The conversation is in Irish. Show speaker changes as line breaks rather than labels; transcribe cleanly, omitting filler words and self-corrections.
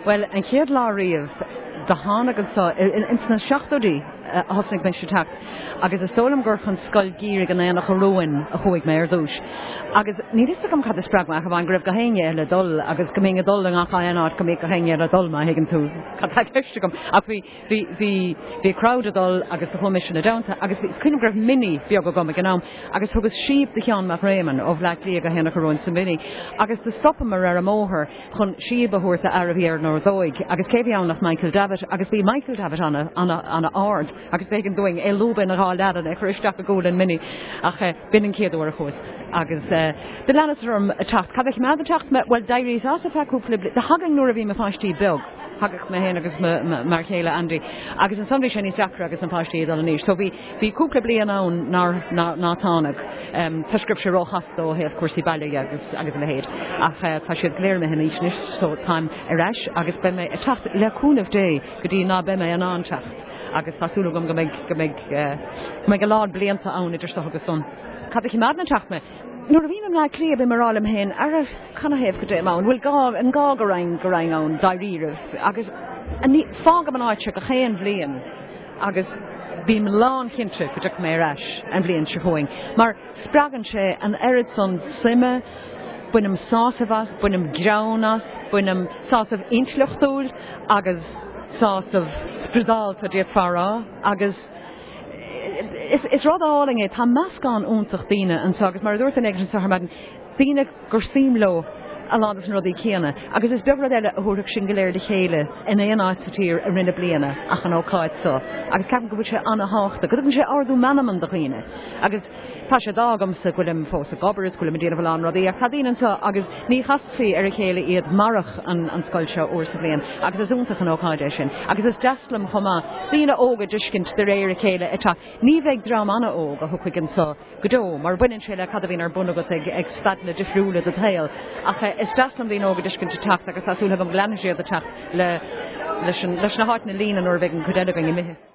Well, an chéad lá riamh de hána an sa in sna seachtaí hasnig me se tacht agus is tólam gur chun scoil gír gan éana go roin a chuig mé ar dúis. Agus ní is gom cad is sprag meach a bhain gribh go héine le dul agus go mé dul an achaáid go mé go héine a dul mai higann tú ceiste gom ach bhí crowd a dul agus do chomission a damta agus bhí cuinim gribh mini beag go gom gnám agus thugus siomh de chean mar réman ó bhleach lí go héna go roin sa mini agus de stoppa mar ar a móthir chun siomh a thuirta ar a bhíar nó dóig agus céhí an nach Michael David agus bhí Michael David anna ard agus bhégan doing é lúban a gáil leadan ag christeach a ggólan mini ach bin an céadú a chus agus de lenas rum a tacht cad ich mead a tacht me well dairies as a feúpla de hagang nuair a bhí me fáistí beg hagach me hen agus mar chéile Andy agus an sunday sin sacra agus an páistí an níos so bhí cúpla blian ann nátánach prescription rochastó heh cuasí bailile agus le héad ach tá siad léir me hen níos so time aráis agus be me a tacht leúnmh dé go dtí ná be me an antacht agus tásúla gom go méid go lád blianta ann idir so agus son cad ich mead na tacht me nuair a bhíanam le clíab i marálam hen ar a chuna héamh go dé ann bhfuil an gá go rain ann daíirih agus fágam an áite go chéan bblion agus bhím lán cinnte go deach mé rais an bblion se chuing mar spragan sé an airad son sime buinam sásamhas buinam greánas buinam sásamh intleochtúil agus sásamh spridálta déad farrá agus is rud áling é tá meascán úntaach daoine an agus mar dúirt an éigean sa maidin daoine gur síimló a ládas an rudí chéana agus is beag eile a thuach sin goléir de chéile in éon áititír a rinne bliana ach an óáid so agus ceapan go bhfuil sé anna háachta go sé ardú menaman do chéine agus tá sé dágamsa gofuil fós a gobar gofuil me déanamh an rodí a cadíananta agus ní chasfií ar a chéile iad marach an scoilse ó sa blian agus is úntaach an óáid sin agus is deaslam chumá daoine óga duiscint de réir a chéile atá ní bheith drám anna óga thucuigann sa godó mar buinn sé le cadhín ar buna go ag stadna difriúla a tail ach is deaslam dín óga duiscint tacht agus asúla go gleanna sé a tacht leis na háit na lína nó bheith an chudéile i mithe.